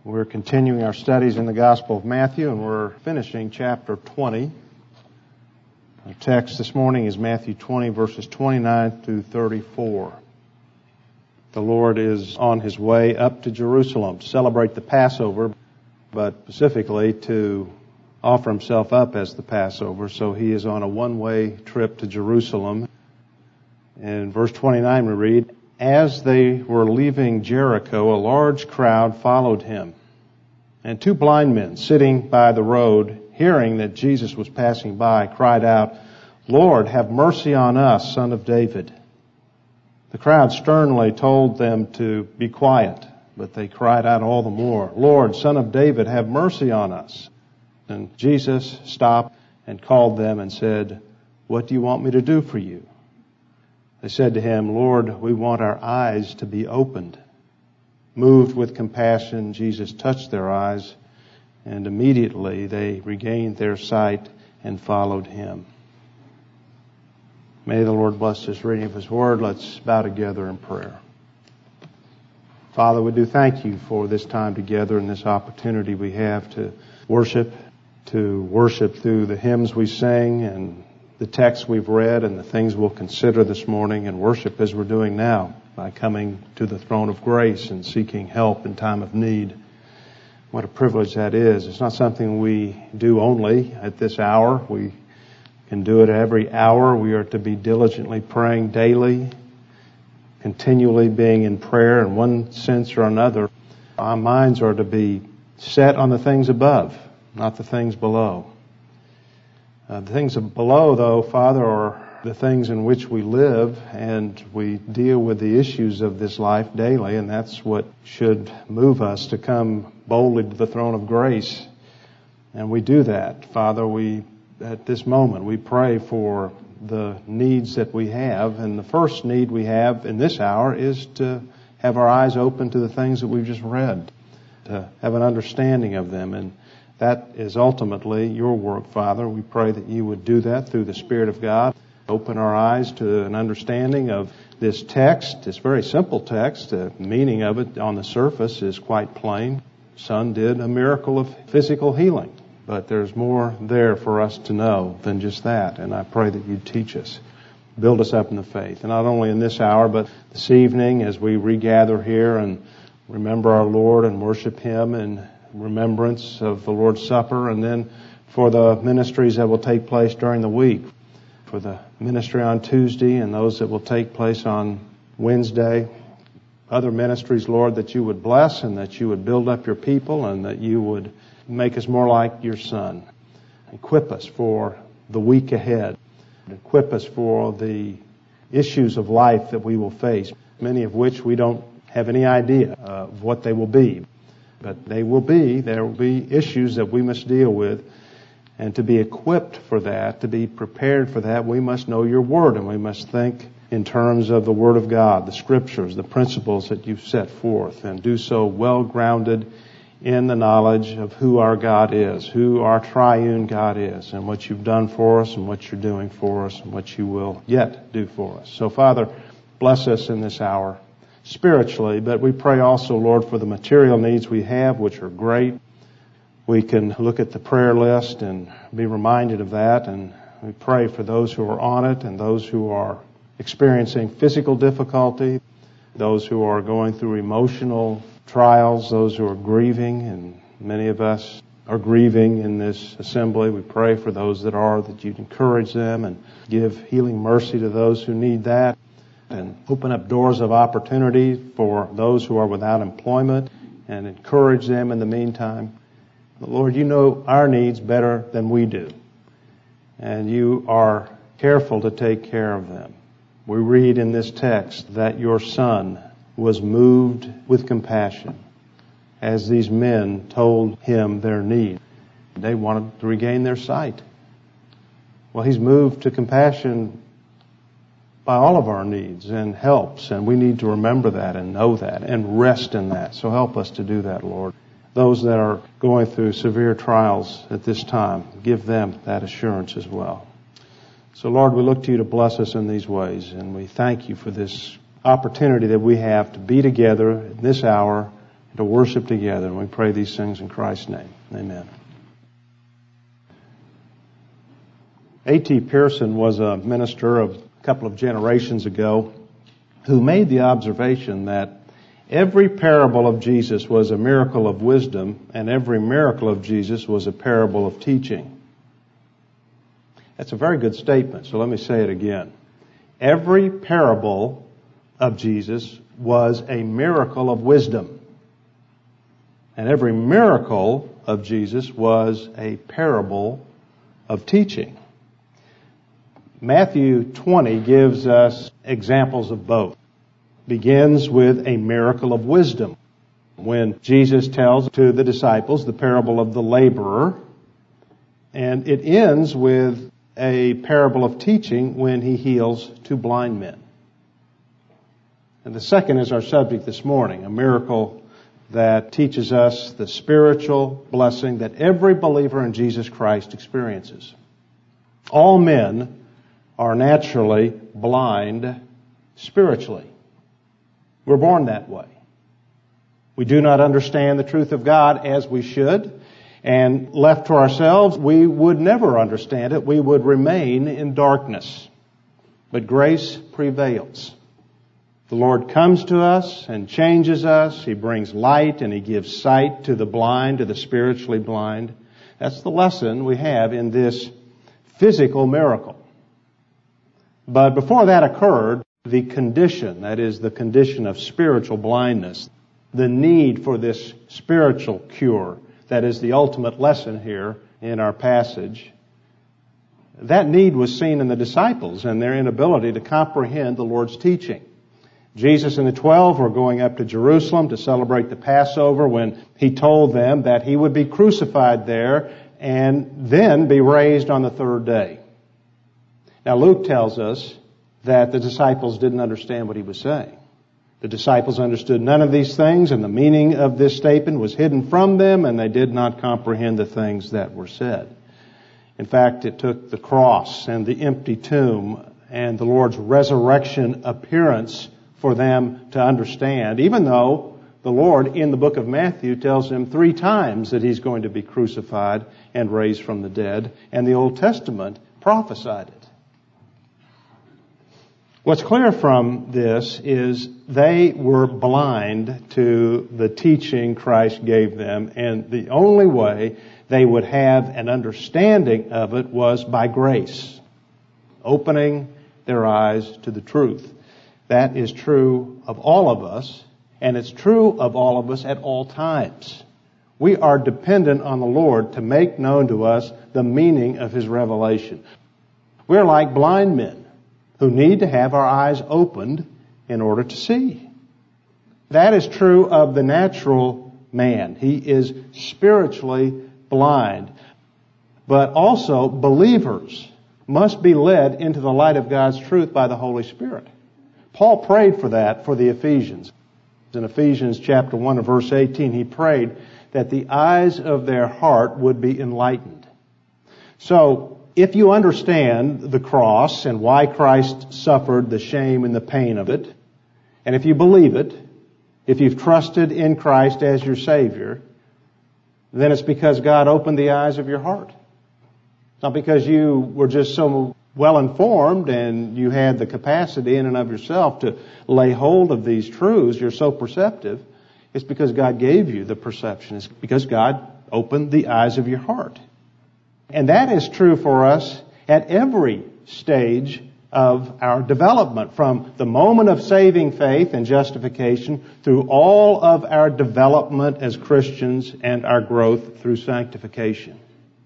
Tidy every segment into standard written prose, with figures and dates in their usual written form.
We're continuing our studies in the Gospel of Matthew, and we're finishing chapter 20. Our text this morning is Matthew 20, verses 29 through 34. The Lord is on His way up to Jerusalem to celebrate the Passover, but specifically to offer Himself up as the Passover. So He is on a one-way trip to Jerusalem. In verse 29 we read, "As they were leaving Jericho, a large crowd followed Him. And two blind men sitting by the road, hearing that Jesus was passing by, cried out, 'Lord, have mercy on us, Son of David.' The crowd sternly told them to be quiet, but they cried out all the more, 'Lord, Son of David, have mercy on us.' And Jesus stopped and called them and said, 'What do you want me to do for you?' They said to Him, 'Lord, we want our eyes to be opened.' Moved with compassion, Jesus touched their eyes, and immediately they regained their sight and followed Him." May the Lord bless this reading of His Word. Let's bow together in prayer. Father, we do thank You for this time together and this opportunity we have to worship through the hymns we sing and the texts we've read and the things we'll consider this morning, and worship as we're doing now by coming to the throne of grace and seeking help in time of need. What a privilege that is. It's not something we do only at this hour. We can do it every hour. We are to be diligently praying daily, continually being in prayer in one sense or another. Our minds are to be set on the things above, not the things below. The things below, though, Father, are the things in which we live, and we deal with the issues of this life daily, and that's what should move us to come boldly to the throne of grace. And we do that. Father, at this moment, we pray for the needs that we have, and the first need we have in this hour is to have our eyes open to the things that we've just read, to have an understanding of them, and that is ultimately Your work, Father. We pray that You would do that through the Spirit of God. Open our eyes to an understanding of this text, this very simple text. The meaning of it on the surface is quite plain. Son did a miracle of physical healing, but there's more there for us to know than just that. And I pray that You teach us, build us up in the faith. And not only in this hour, but this evening as we regather here and remember our Lord and worship Him in remembrance of the Lord's Supper, and then for the ministries that will take place during the week, for the ministry on Tuesday and those that will take place on Wednesday, other ministries, Lord, that You would bless and that You would build up Your people and that You would make us more like Your Son. Equip us for the week ahead. Equip us for the issues of life that we will face, many of which we don't have any idea of what they will be. But there will be issues that we must deal with. And to be equipped for that, to be prepared for that, we must know Your Word, and we must think in terms of the Word of God, the Scriptures, the principles that You've set forth, and do so well grounded in the knowledge of who our God is, who our triune God is, and what You've done for us, and what You're doing for us, and what You will yet do for us. So, Father, bless us in this hour spiritually, but we pray also, Lord, for the material needs we have, which are great. We can look at the prayer list and be reminded of that, and we pray for those who are on it and those who are experiencing physical difficulty, those who are going through emotional trials, those who are grieving, and many of us are grieving in this assembly. We pray for those that You'd encourage them and give healing mercy to those who need that, and open up doors of opportunity for those who are without employment and encourage them in the meantime. Lord, You know our needs better than we do, and You are careful to take care of them. We read in this text that Your Son was moved with compassion as these men told Him their need. They wanted to regain their sight. Well, He's moved to compassion by all of our needs and helps, and we need to remember that and know that and rest in that. So help us to do that, Lord. Those that are going through severe trials at this time, give them that assurance as well. So, Lord, we look to You to bless us in these ways, and we thank You for this opportunity that we have to be together in this hour to worship together. And we pray these things in Christ's name. Amen. A.T. Pierson was a minister of a couple of generations ago who made the observation that every parable of Jesus was a miracle of wisdom, and every miracle of Jesus was a parable of teaching. That's a very good statement, so let me say it again. Every parable of Jesus was a miracle of wisdom, and every miracle of Jesus was a parable of teaching. Matthew 20 gives us examples of both. Begins with a miracle of wisdom when Jesus tells to the disciples the parable of the laborer, and it ends with a parable of teaching when he heals two blind men. And the second is our subject this morning, a miracle that teaches us the spiritual blessing that every believer in Jesus Christ experiences. All men are naturally blind spiritually. We're born that way. We do not understand the truth of God as we should, and left to ourselves, we would never understand it. We would remain in darkness. But grace prevails. The Lord comes to us and changes us. He brings light and He gives sight to the blind, to the spiritually blind. That's the lesson we have in this physical miracle. But before that occurred, the condition, that is the condition of spiritual blindness, the need for this spiritual cure, that is the ultimate lesson here in our passage, that need was seen in the disciples and their inability to comprehend the Lord's teaching. Jesus and the 12 were going up to Jerusalem to celebrate the Passover when He told them that He would be crucified there and then be raised on the third day. Now Luke tells us that the disciples didn't understand what He was saying. The disciples understood none of these things, and the meaning of this statement was hidden from them, and they did not comprehend the things that were said. In fact, it took the cross and the empty tomb and the Lord's resurrection appearance for them to understand, even though the Lord in the book of Matthew tells them 3 times that He's going to be crucified and raised from the dead, and the Old Testament prophesied it. What's clear from this is they were blind to the teaching Christ gave them, and the only way they would have an understanding of it was by grace, opening their eyes to the truth. That is true of all of us, and it's true of all of us at all times. We are dependent on the Lord to make known to us the meaning of His revelation. We're like blind men who need to have our eyes opened in order to see. That is true of the natural man. He is spiritually blind. But also, believers must be led into the light of God's truth by the Holy Spirit. Paul prayed for that for the Ephesians. In Ephesians chapter 1 and verse 18, he prayed that the eyes of their heart would be enlightened. So, if you understand the cross and why Christ suffered the shame and the pain of it, and if you believe it, if you've trusted in Christ as your Savior, then it's because God opened the eyes of your heart. It's not because you were just so well informed and you had the capacity in and of yourself to lay hold of these truths, you're so perceptive. It's because God gave you the perception. It's because God opened the eyes of your heart. And that is true for us at every stage of our development, from the moment of saving faith and justification through all of our development as Christians and our growth through sanctification.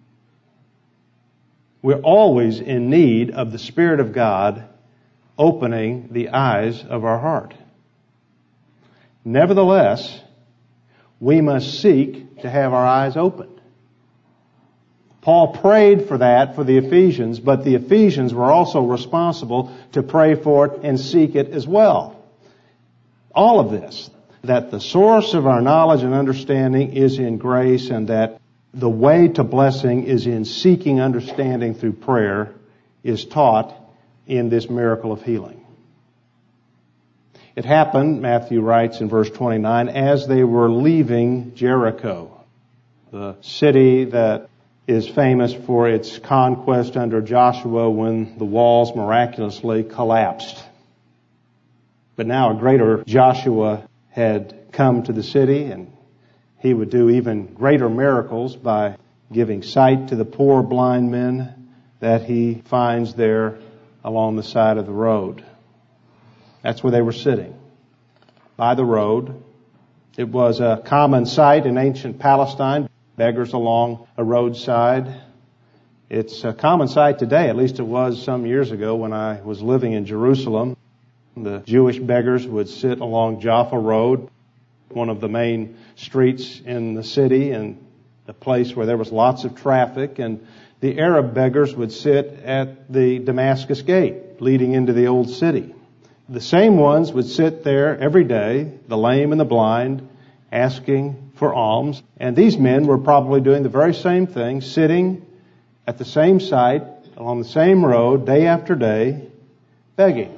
We're always in need of the Spirit of God opening the eyes of our heart. Nevertheless, we must seek to have our eyes opened. Paul prayed for that for the Ephesians, but the Ephesians were also responsible to pray for it and seek it as well. All of this, that the source of our knowledge and understanding is in grace, and that the way to blessing is in seeking understanding through prayer, is taught in this miracle of healing. It happened, Matthew writes in verse 29, as they were leaving Jericho, the city that is famous for its conquest under Joshua when the walls miraculously collapsed. But now a greater Joshua had come to the city, and he would do even greater miracles by giving sight to the poor blind men that he finds there along the side of the road. That's where they were sitting, by the road. It was a common sight in ancient Palestine, beggars along a roadside. It's a common sight today, at least it was some years ago when I was living in Jerusalem. The Jewish beggars would sit along Jaffa Road, one of the main streets in the city, and a place where there was lots of traffic, and the Arab beggars would sit at the Damascus Gate leading into the old city. The same ones would sit there every day, the lame and the blind, asking for alms. And these men were probably doing the very same thing, sitting at the same site, along the same road, day after day, begging.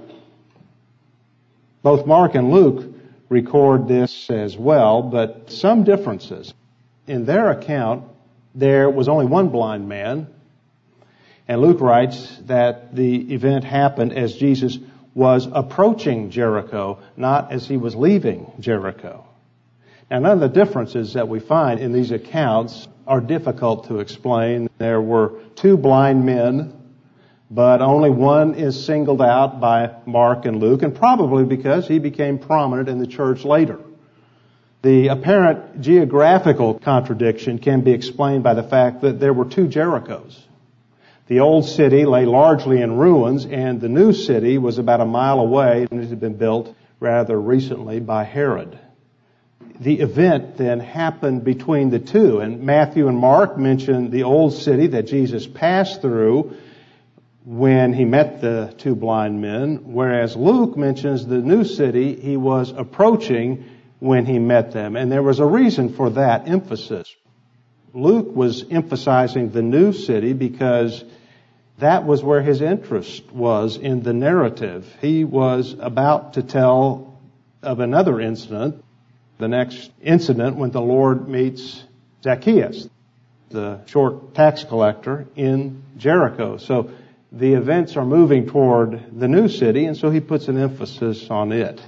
Both Mark and Luke record this as well, but some differences. In their account, there was only one blind man, and Luke writes that the event happened as Jesus was approaching Jericho, not as he was leaving Jericho. Now, none of the differences that we find in these accounts are difficult to explain. There were two blind men, but only one is singled out by Mark and Luke, and probably because he became prominent in the church later. The apparent geographical contradiction can be explained by the fact that there were two Jerichos. The old city lay largely in ruins, and the new city was about a mile away, and it had been built rather recently by Herod. The event then happened between the two, and Matthew and Mark mention the old city that Jesus passed through when he met the two blind men, whereas Luke mentions the new city he was approaching when he met them. And there was a reason for that emphasis. Luke was emphasizing the new city because that was where his interest was in the narrative. He was about to tell of another incident, the next incident when the Lord meets Zacchaeus, the short tax collector in Jericho. So the events are moving toward the new city, and so he puts an emphasis on it.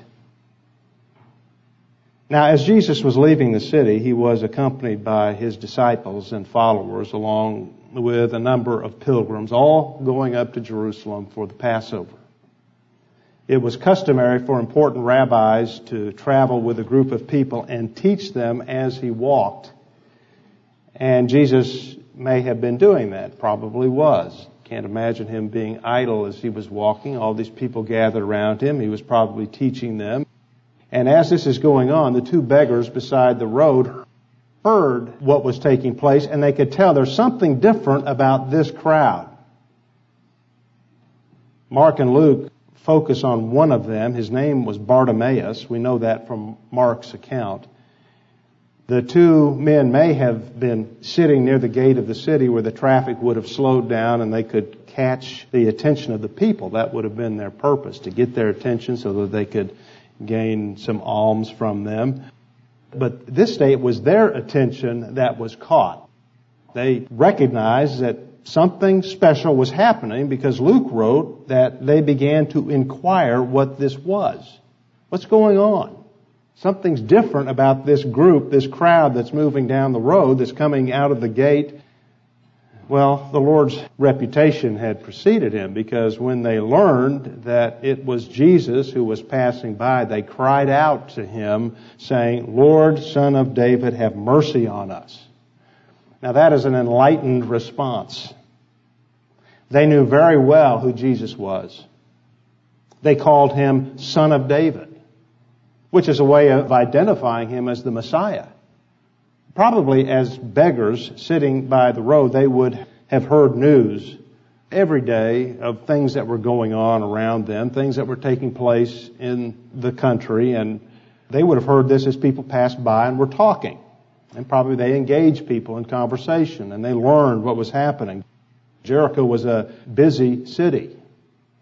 Now, as Jesus was leaving the city, he was accompanied by his disciples and followers, along with a number of pilgrims, all going up to Jerusalem for the Passover. It was customary for important rabbis to travel with a group of people and teach them as he walked. And Jesus may have been doing that, probably was. Can't imagine him being idle as he was walking. All these people gathered around him. He was probably teaching them. And as this is going on, the two beggars beside the road heard what was taking place, and they could tell there's something different about this crowd. Mark and Luke focus on one of them. His name was Bartimaeus. We know that from Mark's account. The two men may have been sitting near the gate of the city where the traffic would have slowed down and they could catch the attention of the people. That would have been their purpose, to get their attention so that they could gain some alms from them. But this day it was their attention that was caught. They recognized that something special was happening because Luke wrote that they began to inquire what this was. What's going on? Something's different about this group, this crowd that's moving down the road, that's coming out of the gate. Well, the Lord's reputation had preceded him, because when they learned that it was Jesus who was passing by, they cried out to him saying, "Lord, Son of David, have mercy on us." Now that is an enlightened response. They knew very well who Jesus was. They called him Son of David, which is a way of identifying him as the Messiah. Probably as beggars sitting by the road, they would have heard news every day of things that were going on around them, things that were taking place in the country, and they would have heard this as people passed by and were talking. And probably they engaged people in conversation, and they learned what was happening. Jericho was a busy city.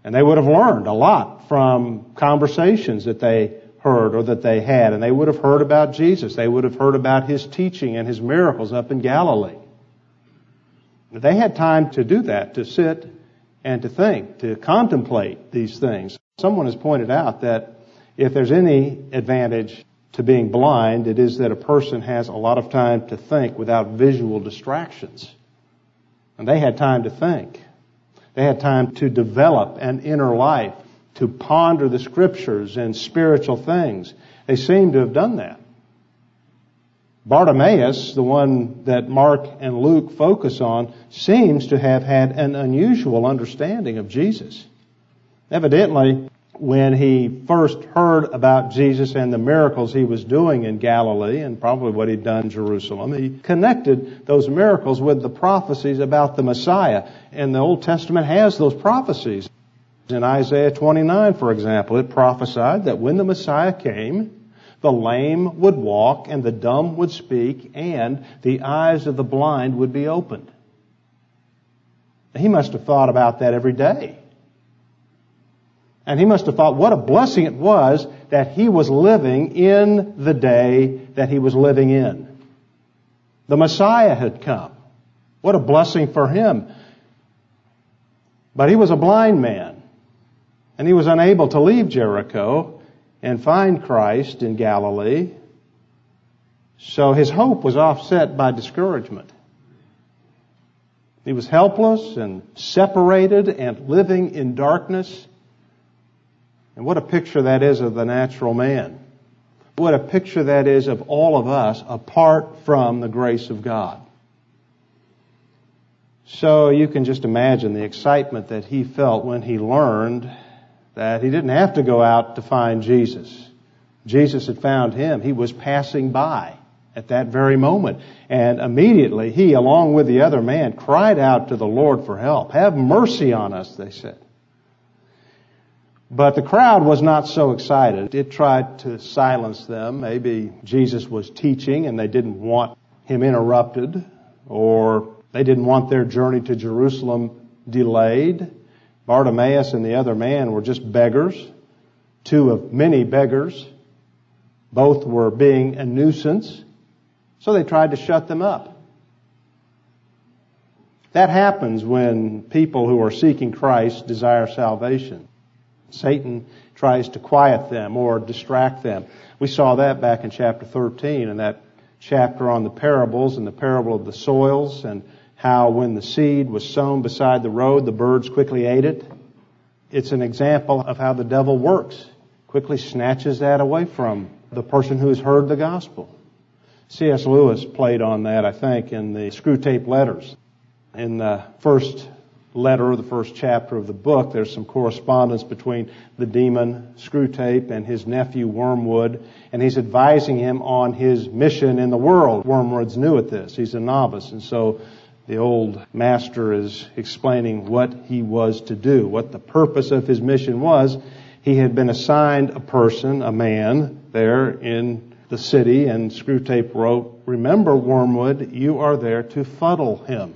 And they would have learned a lot from conversations that they heard or that they had. And they would have heard about Jesus. They would have heard about His teaching and His miracles up in Galilee. They had time to do that, to sit and to think, to contemplate these things. Someone has pointed out that if there's any advantage to being blind, it is that a person has a lot of time to think without visual distractions. And they had time to think. They had time to develop an inner life, to ponder the Scriptures and spiritual things. They seem to have done that. Bartimaeus, the one that Mark and Luke focus on, seems to have had an unusual understanding of Jesus. Evidently, when he first heard about Jesus and the miracles He was doing in Galilee, and probably what He'd done in Jerusalem, he connected those miracles with the prophecies about the Messiah. And the Old Testament has those prophecies. In Isaiah 29, for example, it prophesied that when the Messiah came, the lame would walk, and the dumb would speak, and the eyes of the blind would be opened. He must have thought about that every day. And he must have thought what a blessing it was that he was living in the day that he was living in. The Messiah had come. What a blessing for him. But he was a blind man, and he was unable to leave Jericho and find Christ in Galilee. So his hope was offset by discouragement. He was helpless and separated and living in darkness. And what a picture that is of the natural man. What a picture that is of all of us apart from the grace of God. So you can just imagine the excitement that he felt when he learned that he didn't have to go out to find Jesus. Jesus had found him. He was passing by at that very moment. And immediately he, along with the other man, cried out to the Lord for help. Have mercy on us, they said. But the crowd was not so excited. It tried to silence them. Maybe Jesus was teaching and they didn't want him interrupted, or they didn't want their journey to Jerusalem delayed. Bartimaeus and the other man were just beggars, two of many beggars. Both were being a nuisance, so they tried to shut them up. That happens when people who are seeking Christ desire salvation. Satan tries to quiet them or distract them. We saw that back in chapter 13, in that chapter on the parables and the parable of the soils, and how when the seed was sown beside the road, the birds quickly ate it. It's an example of how the devil works. Quickly snatches that away from the person who has heard the gospel. C.S. Lewis played on that, I think, in the Screwtape Letters. In the first letter, the first chapter of the book, there's some correspondence between the demon Screwtape and his nephew Wormwood, and he's advising him on his mission in the world. Wormwood's new at this. He's a novice, and so the old master is explaining what he was to do, what the purpose of his mission was. He had been assigned a person, a man, there in the city, and Screwtape wrote, "Remember, Wormwood, you are there to fuddle him."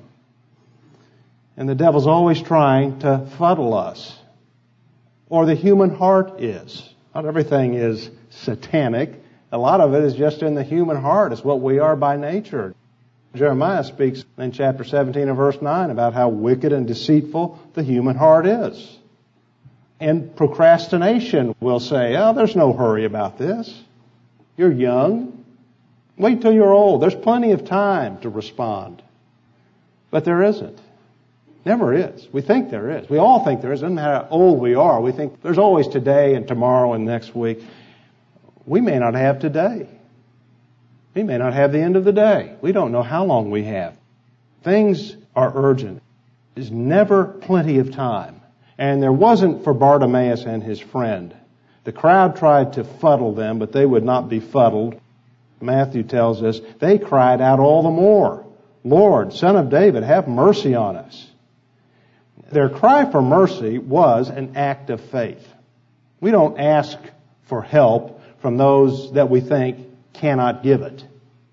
And the devil's always trying to fuddle us. Or the human heart is. Not everything is satanic. A lot of it is just in the human heart. It's what we are by nature. Jeremiah speaks in chapter 17 and verse 9 about how wicked and deceitful the human heart is. And procrastination will say, oh, there's no hurry about this. You're young. Wait till you're old. There's plenty of time to respond. But there isn't. Never is. We think there is. We all think there is. It doesn't matter how old we are. We think there's always today and tomorrow and next week. We may not have today. We may not have the end of the day. We don't know how long we have. Things are urgent. There's never plenty of time. And there wasn't for Bartimaeus and his friend. The crowd tried to fuddle them, but they would not be fuddled. Matthew tells us they cried out all the more, "Lord, Son of David, have mercy on us." Their cry for mercy was an act of faith. We don't ask for help from those that we think cannot give it.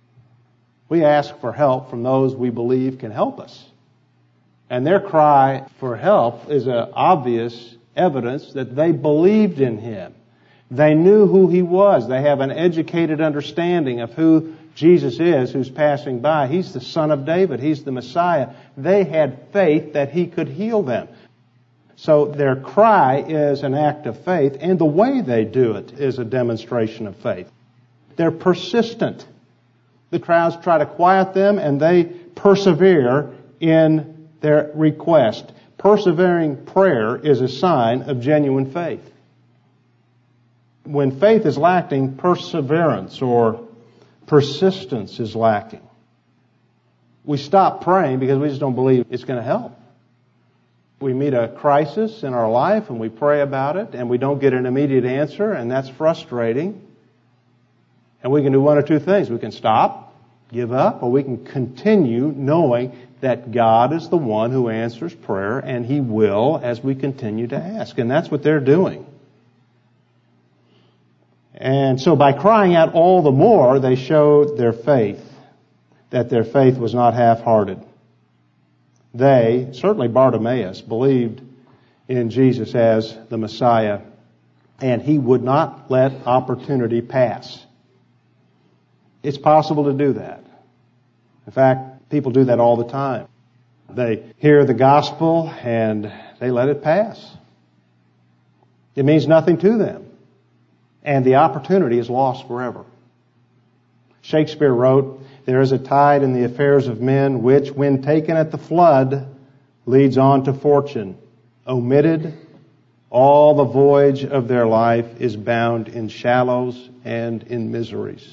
We ask for help from those we believe can help us. And their cry for help is an obvious evidence that they believed in Him. They knew who He was. They have an educated understanding of who Jesus is, who's passing by. He's the Son of David. He's the Messiah. They had faith that He could heal them. So their cry is an act of faith, and the way they do it is a demonstration of faith. They're persistent. The crowds try to quiet them, and they persevere in their request. Persevering prayer is a sign of genuine faith. When faith is lacking, perseverance or persistence is lacking. We stop praying because we just don't believe it's going to help. We meet a crisis in our life and we pray about it and we don't get an immediate answer, and that's frustrating. And we can do one or two things. We can stop, give up, or we can continue knowing that God is the one who answers prayer, and He will as we continue to ask. And that's what they're doing. And so by crying out all the more, they showed their faith, that their faith was not half-hearted. They, certainly Bartimaeus, believed in Jesus as the Messiah, and he would not let opportunity pass. It's possible to do that. In fact, people do that all the time. They hear the gospel and they let it pass. It means nothing to them. And the opportunity is lost forever. Shakespeare wrote, "There is a tide in the affairs of men which, when taken at the flood, leads on to fortune. Omitted, all the voyage of their life is bound in shallows and in miseries."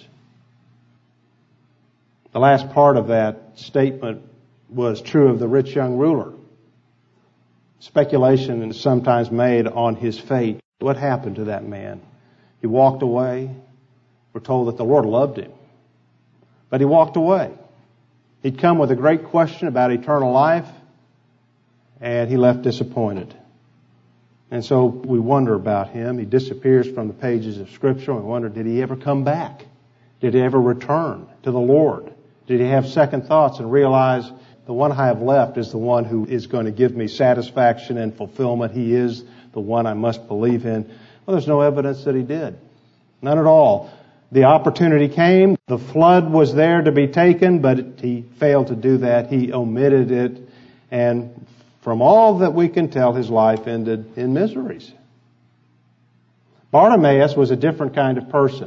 The last part of that statement was true of the rich young ruler. Speculation is sometimes made on his fate. What happened to that man? He walked away. We're told that the Lord loved him. But he walked away. He'd come with a great question about eternal life, and he left disappointed. And so we wonder about him. He disappears from the pages of Scripture, and we wonder, did he ever come back? Did he ever return to the Lord? Did he have second thoughts and realize the one I have left is the one who is going to give me satisfaction and fulfillment? He is the one I must believe in. Well, there's no evidence that he did. None at all. The opportunity came. The flood was there to be taken, but he failed to do that. He omitted it. And from all that we can tell, his life ended in miseries. Bartimaeus was a different kind of person.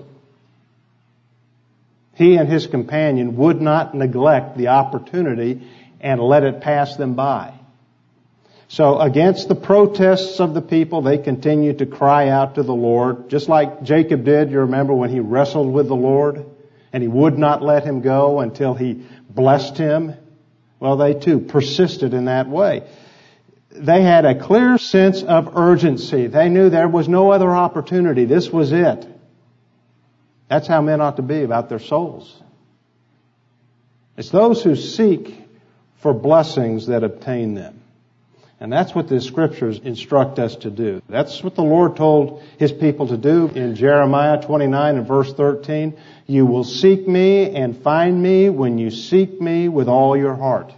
He and his companion would not neglect the opportunity and let it pass them by. So against the protests of the people, they continued to cry out to the Lord, just like Jacob did, you remember, when he wrestled with the Lord, and he would not let him go until he blessed him. Well, they too persisted in that way. They had a clear sense of urgency. They knew there was no other opportunity. This was it. That's how men ought to be about their souls. It's those who seek for blessings that obtain them. And that's what the Scriptures instruct us to do. That's what the Lord told His people to do in Jeremiah 29 and verse 13. You will seek me and find me when you seek me with all your heart.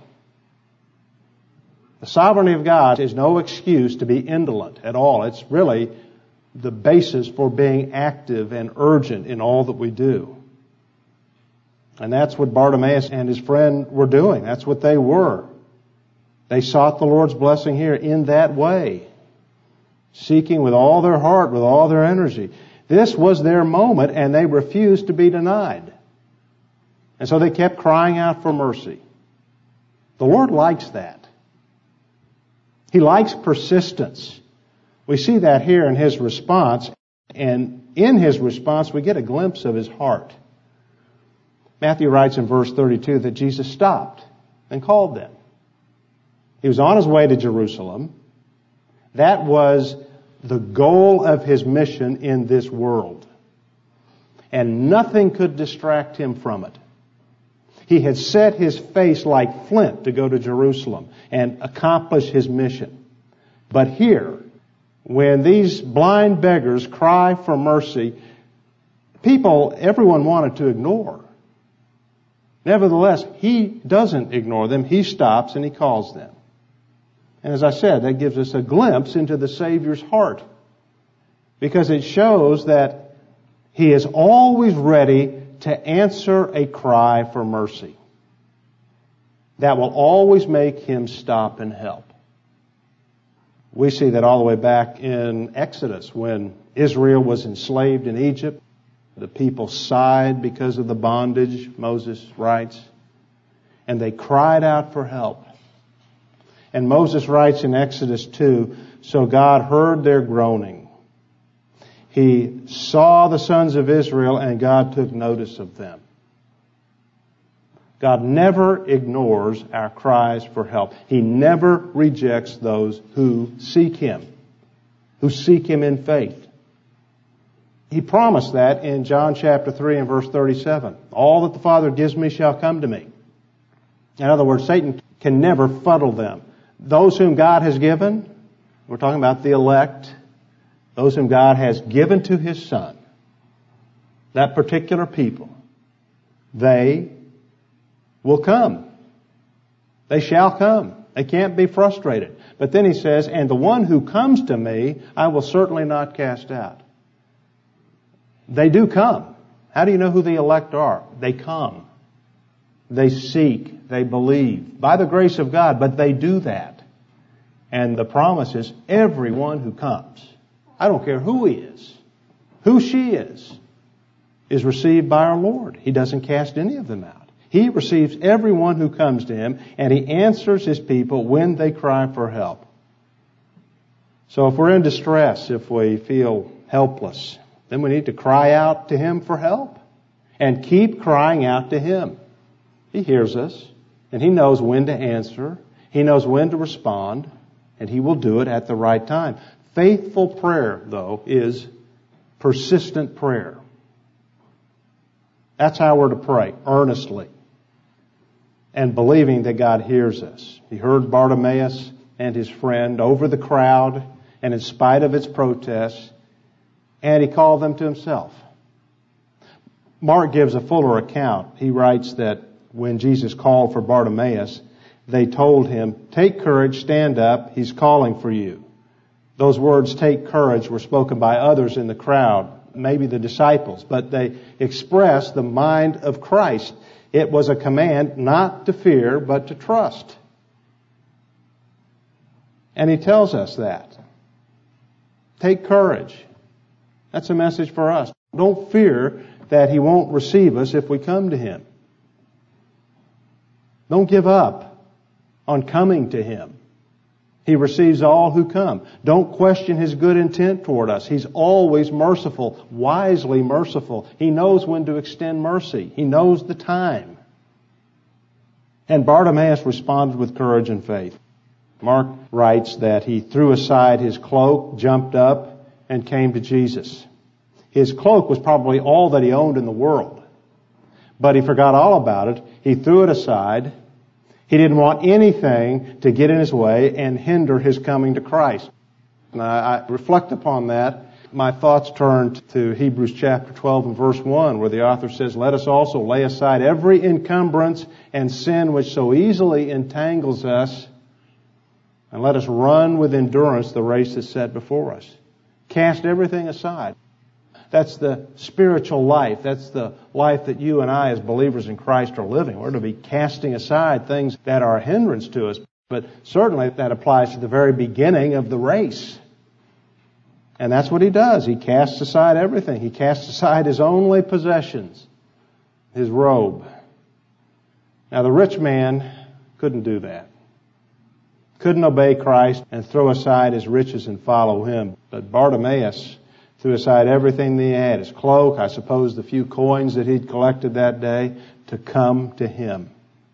The sovereignty of God is no excuse to be indolent at all. It's really the basis for being active and urgent in all that we do. And that's what Bartimaeus and his friend were doing. That's what they were. They sought the Lord's blessing here in that way, seeking with all their heart, with all their energy. This was their moment, and they refused to be denied. And so they kept crying out for mercy. The Lord likes that. He likes persistence. We see that here in His response, and in His response we get a glimpse of His heart. Matthew writes in verse 32 that Jesus stopped and called them. He was on His way to Jerusalem. That was the goal of His mission in this world. And nothing could distract Him from it. He had set His face like flint to go to Jerusalem and accomplish His mission. But here, when these blind beggars cry for mercy, everyone wanted to ignore. Nevertheless, He doesn't ignore them. He stops and He calls them. And as I said, that gives us a glimpse into the Savior's heart, because it shows that He is always ready to answer a cry for mercy. That will always make Him stop and help. We see that all the way back in Exodus when Israel was enslaved in Egypt. The people sighed because of the bondage, Moses writes, and they cried out for help. And Moses writes in Exodus 2, so God heard their groaning. He saw the sons of Israel and God took notice of them. God never ignores our cries for help. He never rejects those who seek Him in faith. He promised that in John chapter 3 and verse 37. All that the Father gives me shall come to me. In other words, Satan can never fuddle them. Those whom God has given, we're talking about the elect, those whom God has given to His Son, that particular people, they will come. They shall come. They can't be frustrated. But then He says, and the one who comes to me, I will certainly not cast out. They do come. How do you know who the elect are? They come. They seek. They believe. By the grace of God, but they do that. And the promise is everyone who comes, I don't care who he is, who she is received by our Lord. He doesn't cast any of them out. He receives everyone who comes to Him, and He answers His people when they cry for help. So if we're in distress, if we feel helpless, then we need to cry out to Him for help and keep crying out to Him. He hears us, and He knows when to answer. He knows when to respond, and He will do it at the right time. Faithful prayer, though, is persistent prayer. That's how we're to pray, earnestly, and believing that God hears us. He heard Bartimaeus and his friend over the crowd, and in spite of its protests, and He called them to Himself. Mark gives a fuller account. He writes that when Jesus called for Bartimaeus, they told him, take courage, stand up, He's calling for you. Those words, take courage, were spoken by others in the crowd, maybe the disciples, but they express the mind of Christ. It was a command not to fear, but to trust. And He tells us that. Take courage. That's a message for us. Don't fear that He won't receive us if we come to Him. Don't give up on coming to Him. He receives all who come. Don't question His good intent toward us. He's always merciful, wisely merciful. He knows when to extend mercy. He knows the time. And Bartimaeus responded with courage and faith. Mark writes that he threw aside his cloak, jumped up, and came to Jesus. His cloak was probably all that he owned in the world. But he forgot all about it. He threw it aside. He didn't want anything to get in his way and hinder his coming to Christ. And I reflect upon that. My thoughts turned to Hebrews chapter 12 and verse 1, where the author says, let us also lay aside every encumbrance and sin which so easily entangles us, and let us run with endurance the race that's set before us. Cast everything aside. That's the spiritual life. That's the life that you and I as believers in Christ are living. We're to be casting aside things that are a hindrance to us. But certainly that applies to the very beginning of the race. And that's what He does. He casts aside everything. He casts aside his only possessions, his robe. Now the rich man couldn't do that. Couldn't obey Christ and throw aside his riches and follow Him. But Bartimaeus threw aside everything that he had, his cloak, I suppose the few coins that he'd collected that day, to come to Him.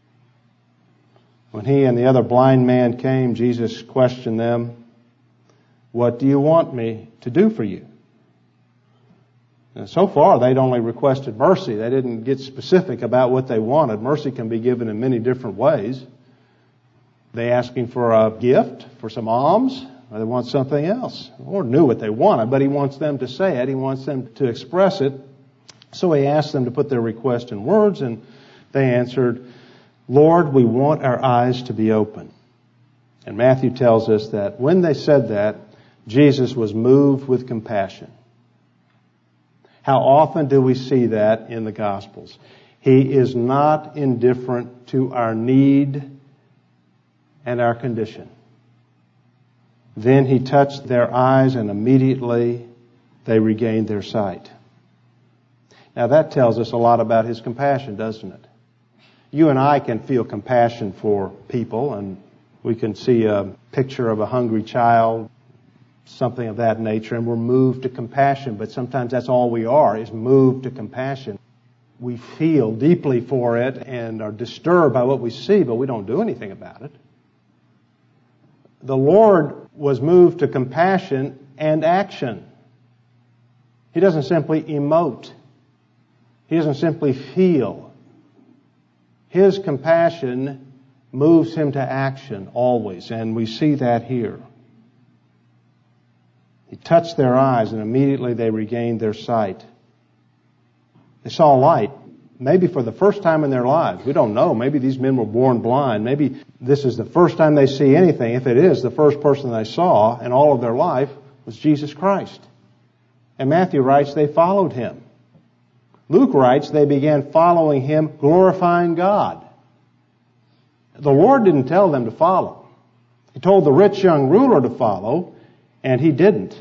When he and the other blind man came, Jesus questioned them, what do you want me to do for you? And so far, they'd only requested mercy. They didn't get specific about what they wanted. Mercy can be given in many different ways. They asking for a gift, for some alms, or they want something else. The Lord knew what they wanted, but He wants them to say it. He wants them to express it. So He asked them to put their request in words, and they answered, Lord, we want our eyes to be open. And Matthew tells us that when they said that, Jesus was moved with compassion. How often do we see that in the Gospels? He is not indifferent to our need and our condition. Then he touched their eyes and immediately they regained their sight. Now that tells us a lot about his compassion, doesn't it? You and I can feel compassion for people, and we can see a picture of a hungry child, something of that nature, and we're moved to compassion. But sometimes that's all we are, is moved to compassion. We feel deeply for it and are disturbed by what we see, but we don't do anything about it. The Lord was moved to compassion and action. He doesn't simply emote. He doesn't simply feel. His compassion moves him to action always, and we see that here. He touched their eyes, and immediately they regained their sight. They saw light, maybe for the first time in their lives. We don't know. Maybe these men were born blind. Maybe this is the first time they see anything. If it is, the first person they saw in all of their life was Jesus Christ. And Matthew writes they followed him. Luke writes they began following him, glorifying God. The Lord didn't tell them to follow. He told the rich young ruler to follow, and he didn't.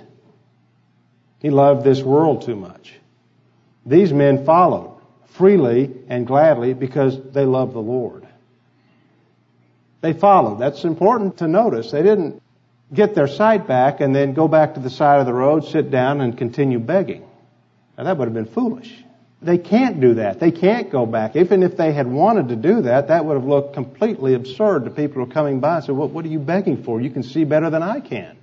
He loved this world too much. These men followed freely and gladly because they loved the Lord. They followed. That's important to notice. They didn't get their sight back and then go back to the side of the road, sit down, and continue begging. Now that would have been foolish. They can't do that. They can't go back. Even if they had wanted to do that, that would have looked completely absurd to people who are coming by and said, what are you begging for? You can see better than I can.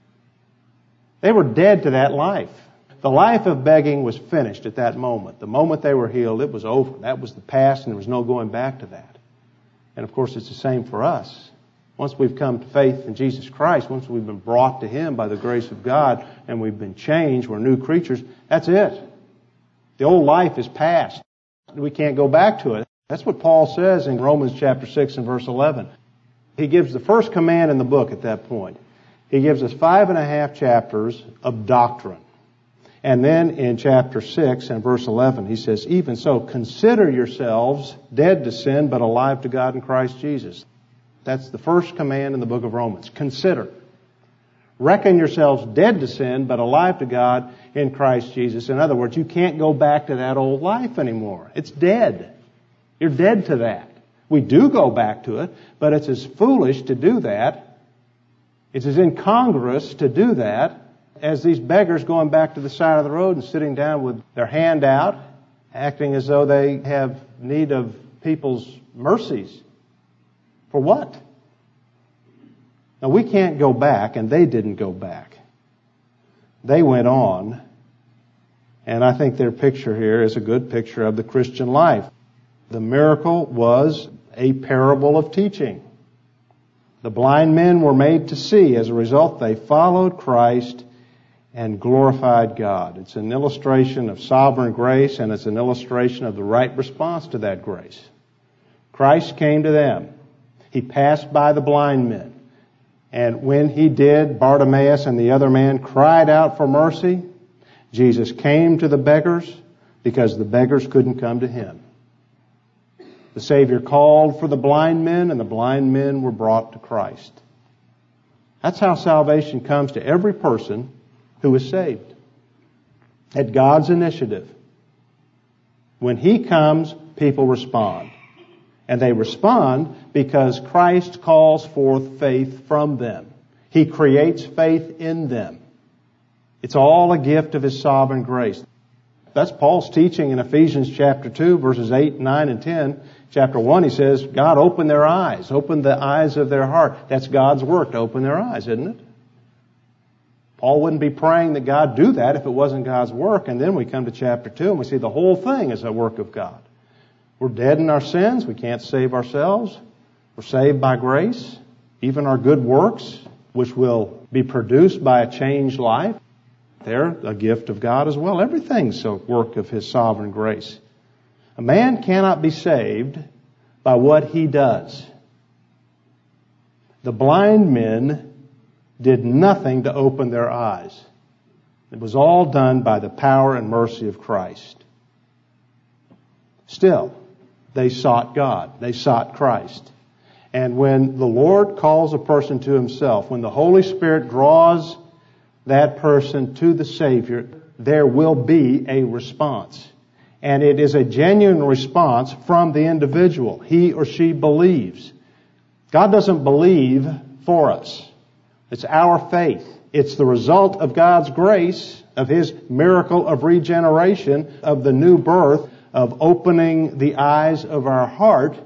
They were dead to that life. The life of begging was finished at that moment. The moment they were healed, it was over. That was the past, and there was no going back to that. And of course, it's the same for us. Once we've come to faith in Jesus Christ, once we've been brought to Him by the grace of God, and we've been changed, we're new creatures, that's it. The old life is past. We can't go back to it. That's what Paul says in Romans chapter 6 and verse 11. He gives the first command in the book at that point. He gives us 5.5 chapters of doctrine. And then in chapter 6 and verse 11, he says, even so, consider yourselves dead to sin, but alive to God in Christ Jesus. That's the first command in the book of Romans. Consider. Reckon yourselves dead to sin, but alive to God in Christ Jesus. In other words, you can't go back to that old life anymore. It's dead. You're dead to that. We do go back to it, but it's as foolish to do that. It's as incongruous to do that as these beggars going back to the side of the road and sitting down with their hand out, acting as though they have need of people's mercies. For what? Now, we can't go back, and they didn't go back. They went on, and I think their picture here is a good picture of the Christian life. The miracle was a parable of teaching. The blind men were made to see. As a result, they followed Christ and glorified God. It's an illustration of sovereign grace, and it's an illustration of the right response to that grace. Christ came to them. He passed by the blind men. And when he did, Bartimaeus and the other man cried out for mercy. Jesus came to the beggars because the beggars couldn't come to him. The Savior called for the blind men, and the blind men were brought to Christ. That's how salvation comes to every person who is saved. At God's initiative. When He comes, people respond. And they respond because Christ calls forth faith from them. He creates faith in them. It's all a gift of His sovereign grace. That's Paul's teaching in Ephesians chapter 2, verses 8, 9, and 10. Chapter 1, he says, God opened their eyes, opened the eyes of their heart. That's God's work to open their eyes, isn't it? Paul wouldn't be praying that God do that if it wasn't God's work. And then we come to chapter 2 and we see the whole thing is a work of God. We're dead in our sins. We can't save ourselves. We're saved by grace. Even our good works, which will be produced by a changed life, they're a gift of God as well. Everything's a work of His sovereign grace. A man cannot be saved by what he does. The blind men did nothing to open their eyes. It was all done by the power and mercy of Christ. Still, they sought God. They sought Christ. And when the Lord calls a person to Himself, when the Holy Spirit draws that person to the Savior, there will be a response. And it is a genuine response from the individual. He or she believes. God doesn't believe for us. It's our faith. It's the result of God's grace, of His miracle of regeneration, of the new birth, of opening the eyes of our heart.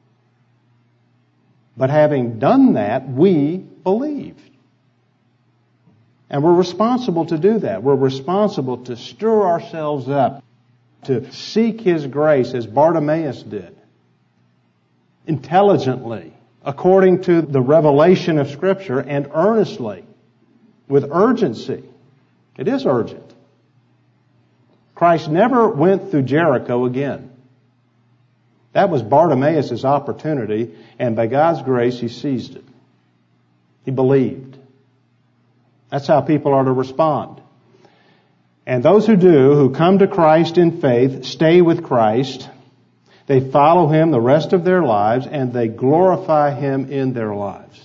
But having done that, we believe. And we're responsible to do that. We're responsible to stir ourselves up, to seek His grace as Bartimaeus did, intelligently, according to the revelation of Scripture, and earnestly, with urgency. It is urgent. Christ never went through Jericho again. That was Bartimaeus' opportunity, and by God's grace, he seized it. He believed. That's how people are to respond. And those who do, who come to Christ in faith, stay with Christ. They follow Him the rest of their lives, and they glorify Him in their lives.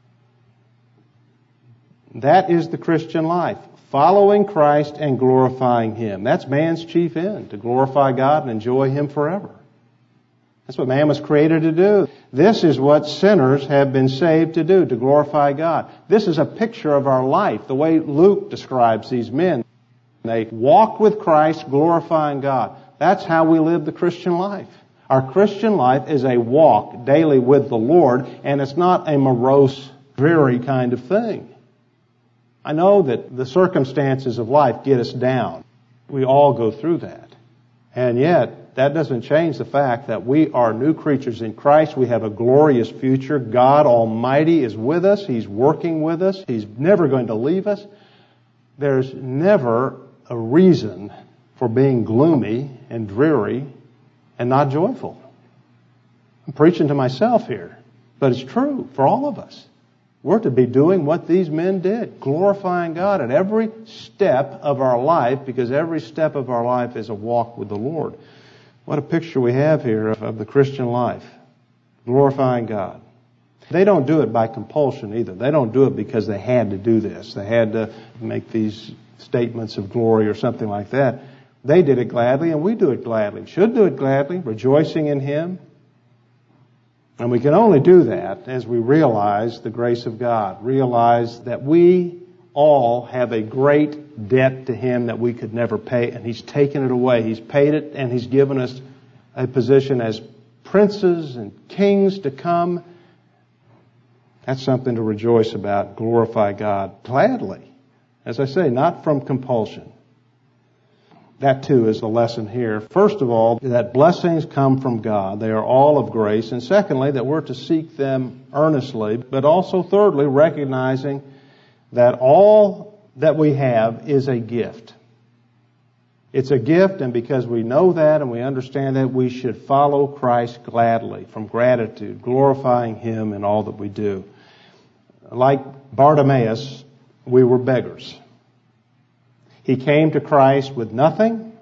That is the Christian life. Following Christ and glorifying Him. That's man's chief end, to glorify God and enjoy Him forever. That's what man was created to do. This is what sinners have been saved to do, to glorify God. This is a picture of our life, the way Luke describes these men. They walked with Christ, glorifying God. That's how we live the Christian life. Our Christian life is a walk daily with the Lord, and it's not a morose, dreary kind of thing. I know that the circumstances of life get us down. We all go through that. And yet, that doesn't change the fact that we are new creatures in Christ. We have a glorious future. God Almighty is with us. He's working with us. He's never going to leave us. There's never a reason for being gloomy and dreary and not joyful. I'm preaching to myself here, but it's true for all of us. We're to be doing what these men did, glorifying God at every step of our life, because every step of our life is a walk with the Lord. What a picture we have here of the Christian life, glorifying God. They don't do it by compulsion either. They don't do it because they had to do this. They had to make these statements of glory or something like that. They did it gladly, and we do it gladly. Should do it gladly, rejoicing in Him. And we can only do that as we realize the grace of God. Realize that we all have a great debt to Him that we could never pay, and He's taken it away. He's paid it, and He's given us a position as princes and kings to come. That's something to rejoice about, glorify God gladly. As I say, not from compulsion. That too is the lesson here. First of all, that blessings come from God. They are all of grace. And secondly, that we're to seek them earnestly. But also thirdly, recognizing that all that we have is a gift. It's a gift, and because we know that and we understand that, we should follow Christ gladly, from gratitude, glorifying Him in all that we do. Like Bartimaeus, we were beggars. He came to Christ with nothing,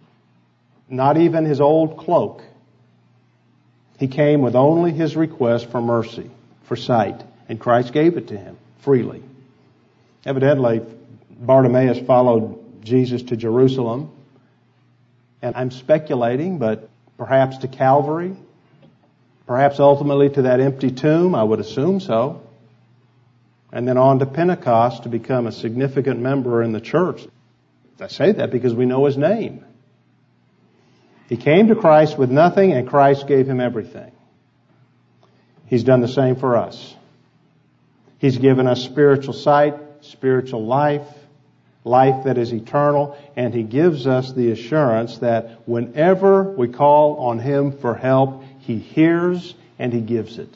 not even his old cloak. He came with only his request for mercy, for sight, and Christ gave it to him freely. Evidently, Bartimaeus followed Jesus to Jerusalem, and I'm speculating, but perhaps to Calvary, perhaps ultimately to that empty tomb, I would assume so, and then on to Pentecost to become a significant member in the church. I say that because we know his name. He came to Christ with nothing, and Christ gave him everything. He's done the same for us. He's given us spiritual sight, spiritual life, life that is eternal, and He gives us the assurance that whenever we call on Him for help, He hears and He gives it.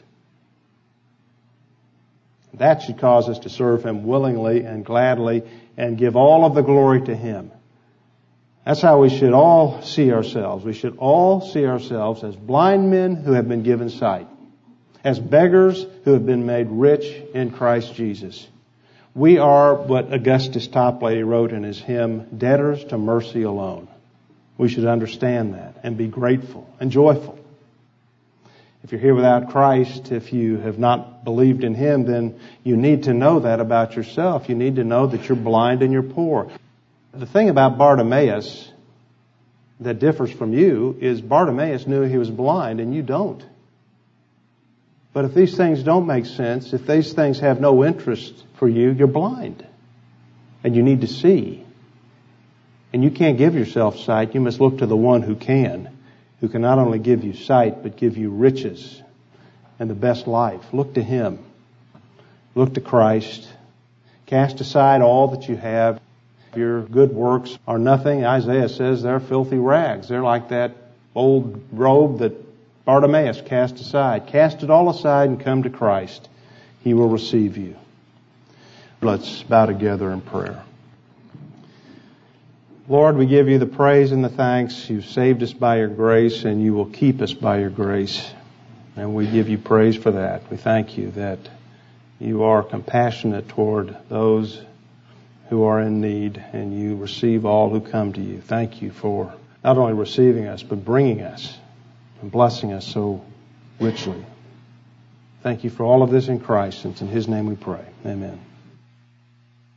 That should cause us to serve Him willingly and gladly and give all of the glory to Him. That's how we should all see ourselves. We should all see ourselves as blind men who have been given sight. as beggars who have been made rich in Christ Jesus. We are what Augustus Toplady wrote in his hymn, debtors to mercy alone. We should understand that and be grateful and joyful. If you're here without Christ, if you have not believed in Him, then you need to know that about yourself. You need to know that you're blind and you're poor. The thing about Bartimaeus that differs from you is Bartimaeus knew he was blind and you don't. But if these things don't make sense, if these things have no interest for you, you're blind. And you need to see. And you can't give yourself sight. You must look to the one who can not only give you sight, but give you riches and the best life. Look to Him. Look to Christ. Cast aside all that you have. Your good works are nothing. Isaiah says they're filthy rags. They're like that old robe that Bartimaeus cast aside. Cast it all aside and come to Christ. He will receive you. Let's bow together in prayer. Lord, we give you the praise and the thanks. You've saved us by your grace, and you will keep us by your grace. And we give you praise for that. We thank you that you are compassionate toward those who are in need, and you receive all who come to you. Thank you for not only receiving us, but bringing us and blessing us so richly. Thank you for all of this in Christ, and it's in His name we pray. Amen.